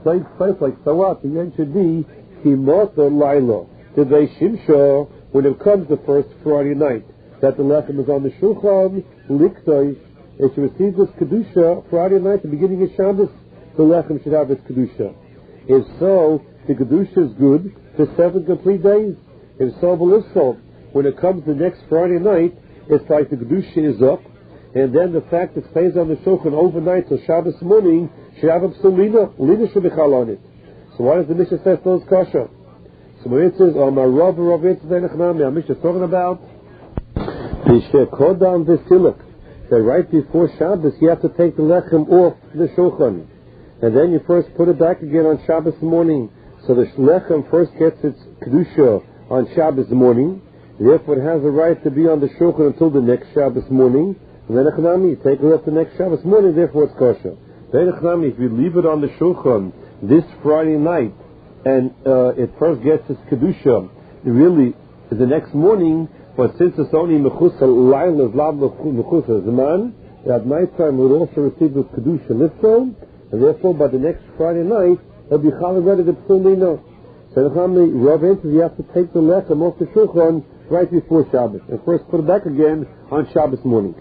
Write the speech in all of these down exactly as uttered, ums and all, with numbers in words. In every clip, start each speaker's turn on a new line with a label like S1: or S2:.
S1: place, place like so what? The end should be Kimotha Laila. Did they Shimsha when it comes the first Friday night that the lechem is on the Shulchan, Liktoish, it should receive this Kedusha Friday night, the beginning of Shabbos, the lechem should have its Kedusha. If so, the Kedusha is good for seven complete days. If so, Belissol, when it comes the next Friday night, it's like the Kedusha is up, and then the fact it stays on the Shulchan overnight till Shabbos morning should have a Psulina. Lina should be chal on it. So why does the Mishnah say those kasha? So when it says, oh, my Rav, Rav, it's the Nechnami, our Mishnah is talking about the Shekodam Vesilik, that right before Shabbos you have to take the lechem off the Shulchan, and then you first put it back again on Shabbos morning. So the lechem first gets its Kedusha on Shabbos morning, therefore it has a right to be on the Shulchan until the next Shabbos morning, and then Nechnami, you take it off the next Shabbos morning, therefore it's kosher. Then Nechnami, if you leave it on the Shulchan this Friday night, and uh, it first gets its Kedusha, really, the next morning, but since it's only Mechusa, Laila is Lav Mechusa Zaman, at night time it will also receive the Kedusha Litzon, and therefore by the next Friday night, it'll be Challah ready to Psulina. So Nechamli, Rav answers, you have to take the lechem off the Shulchan right before Shabbos, and first put it back again on Shabbos morning.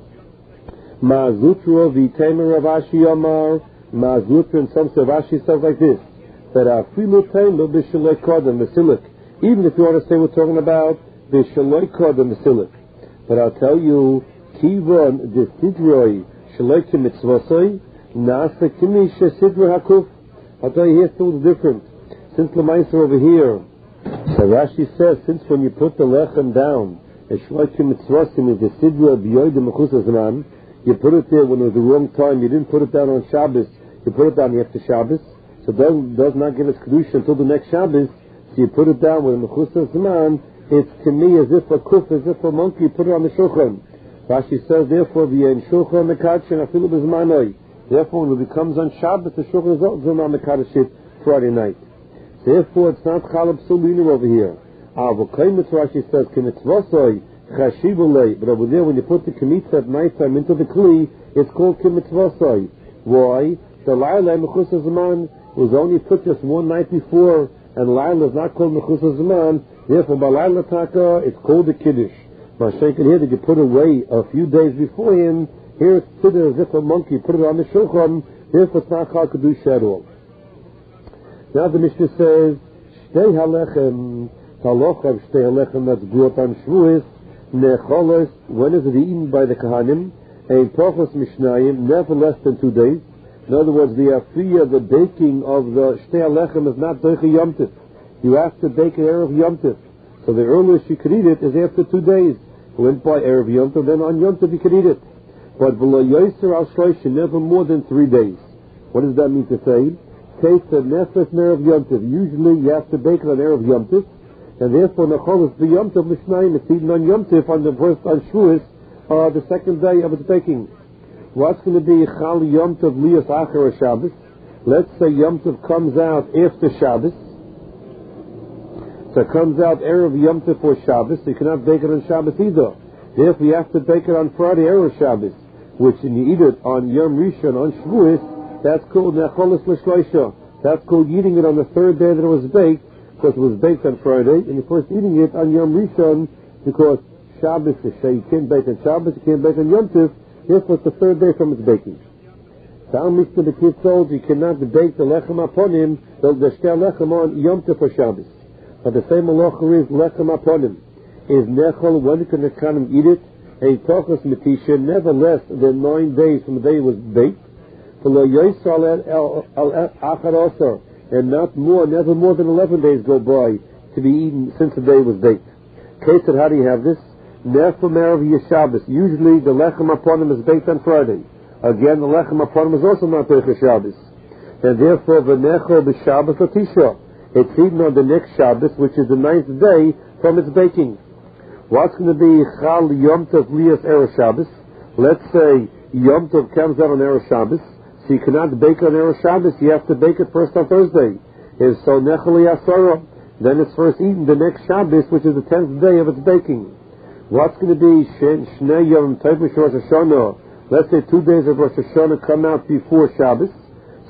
S1: Ma'azutro v'temer Rav Ashi Yamar, Ma'azutro, and some say Rav Ashi says like this, that afilu temer b'shalei kodem v'silik, even if you want to say we're talking about b'shalei kodem v'silik. But I'll tell you, kivon desidroi shalei kimitzvosoi, nasa kimi shesidro hakuf. I'll tell you, here's still the difference. Since Lamaisa over here, so Rashi says, since when you put the lechem down, shalei kimitzvosim is desidro b'yoyde mechusas man, you put it there when it was the wrong time, you didn't put it down on Shabbos, you put it down after Shabbos, so it does, does not give its Kedusha until the next Shabbos, so you put it down when Mechusas Zman, it's to me as if a kuf, as if a monkey, put it on the Shulchan. Rashi says, therefore, v'yen Shulchan mekadshin afilu b'zmanoi. Therefore, when it becomes on Shabbos, the Shulchan is also not mekadashit Friday night. Therefore, it's not Chalab Sulina over here. Avokayim, Rashi says, kimitzvosoi, but over there, when you put the kemitza at night time into the kli, it's called kimitzvosoi. Why? The Laila Mechusas Zaman was only put just one night before, and Laila is not called Mechusas Zaman. Therefore, by Laila Taka, it's called the Kiddush. Mashenkin here that you put away a few days before him, here it's put as if a monkey put it on the Shulchan. Therefore, it's not called Kiddush at all. Now the Mishnah says, Shtei Halechem, Talochav Shtei Halechem, that's brought on Shavuos. Necholos, when is it eaten by the Kahanim? And Tochos Mishnayim, never less than two days. In other words, the afiyah, the baking of the Shtei Halechem is not Doicha Yom Tif. You have to bake it Erev Yom Tif. So the earliest you could eat it is after two days. You went by Erev Yom Tif, then on Yom Tif you could eat it. But V'lo Yoser Al Shloshim, never more than three days. What does that mean to say? Take the Nefesh Erev Yom Tif. Usually you have to bake it on Erev Yom Tif. And therefore, Necholos the Yom Tov Mishnayim, it's eaten on Yom Tif on the first on Shavuos, uh, the second day of its baking. What's going to be Chal Yom Tov Lias Achar Shabbos? Let's say Yom Tov comes out after Shabbos. So it comes out Erev Yom Tov for Shabbos, so you cannot bake it on Shabbos either. Therefore, you have to bake it on Friday Erev Shabbos, which when you eat it on Yom Rishon, on Shavuos, that's called Necholos L'Shloisha. That's called eating it on the third day that it was baked, because it was baked on Friday, and you're first eating it on Yom Rishon, because Shabbos is say you can't bake on Shabbos, you can't bake on Yom Tov, therefore it's the third day from its baking. Tal Mishnah the kid told you cannot bake the lechem upon him, the shtei lechem on Yom Tov for Shabbos. But the same halacha is lechem upon him. Is nechol, when can the kanim eat it? A tochos metisha, never less than nine days from the day it was baked. V'lo yoyser al achar also. And not more, never more than eleven days go by to be eaten since the day was baked. Case said, how do you have this? Nefem Erev Yeshabbos. Usually the lechem upon him is baked on Friday. Again, the lechem upon him is also not Doicha Shabbos. And therefore, v'nechol b'Shabbos l'tisha. It's eaten on the next Shabbos, which is the ninth day from its baking. What's going to be Chal Yom Tov Lias Erev Shabbos? Let's say Yom Tov comes out on Erev Shabbos. So you cannot bake on Erev Shabbos, you have to bake it first on Thursday. If so, Nechali Asara, then it's first eaten the next Shabbos, which is the tenth day of its baking. What's going to be Shnei Yom Tov Rosh Hashanah? Let's say two days of Rosh Hashanah come out before Shabbos.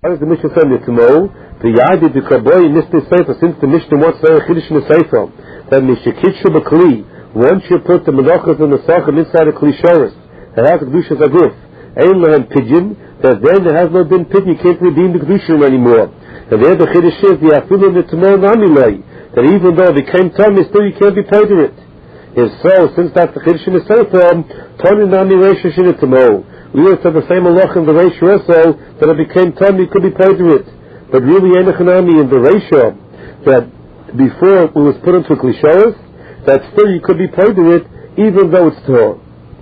S1: How does the Mishnah say Nitmo? The Yadi the Kaboy in this Sefer, since the Mishnah wants to say Chiddush in the Sefer, that Mishakitshu B'Kli, once you put the Menachos and the Sachim inside a Kli Shoris, it has a Kedusha Zaguf, Ein Lehem Pidyon, that then there has no been Pidyon, you can't redeem the Kedusha anymore. And there the Chiddush is, the Afilu Nitmo Namilei, that even though it became tummy, still you can't be paid for it. If so, since that's the Chiddush in the Sefer, Tony Nami Reisha Shinitamo. We would have the same halach in the Reisha also, that it became tummy, you could be paid for it. But really, Enochanami in the Reisha, that before it was put into Klishoris, that still you could be paid for it, even though it's Torah.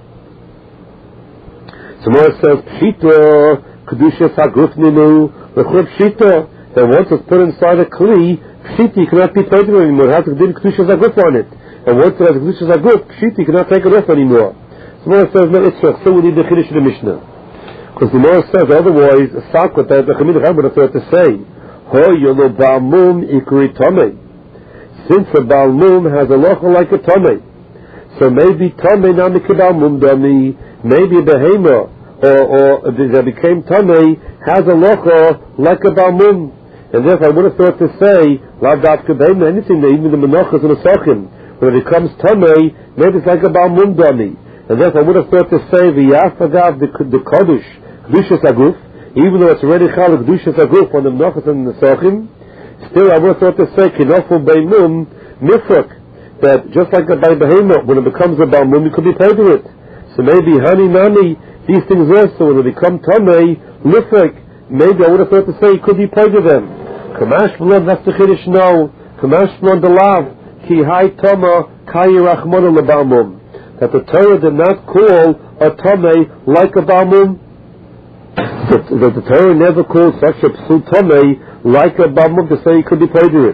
S1: So more says, Pshita, Kedusha Saguf Ninu, Lechur Pshita, that once it's put inside a Kli, Pshita, you cannot be paid for it anymore. It has to be Kedusha Saguf on it. And once it has a Kedusha Zaguf, Pshiti, you cannot take it off anymore. So the Gemara says, no, it's so, so we need the Chiddush of the Mishnah. Because the Gemara says, otherwise, a Sakot, that the Chamid Chab would have thought to say, Ho yolo Baal Mum ikri Tomei. Since a Baal Mum has a locha like a Tomei, so maybe Tomei nami ke Baal Mum dami, maybe a Behema, or, or that became Tomei, has a locha like a Baal Mum. And therefore I would have thought to say, Lav Davka Behema, anything, even the Menachos and the Sachim, when it becomes Tomei, maybe it's like a Baal Mum dami. And therefore I would have thought to say, V'yafagav the the Kodesh, Kedushas Aguf, even though it's already Chal Kedushas Aguf on the Menachos and the Sachim, still I would have thought to say, Kinofel Beimum, Mifrak, that just like a by Behemah, when it becomes a Baal Mum, you could be paid for it. So maybe Hani Nami, these things also, when they become Tomei, Mifrak, maybe I would have thought to say, you could be paid for them. Kamash B'lon, that's the Chiddush no. Kamash B'lon the Lav, Ki Hai Toma, Kayi Rachmona LeBaal Mum. That the Torah did not call a Tomei like a Baal Mum. That, that the Torah never called such a Psul Tomei like a Baal Mum to say he could be paid for it.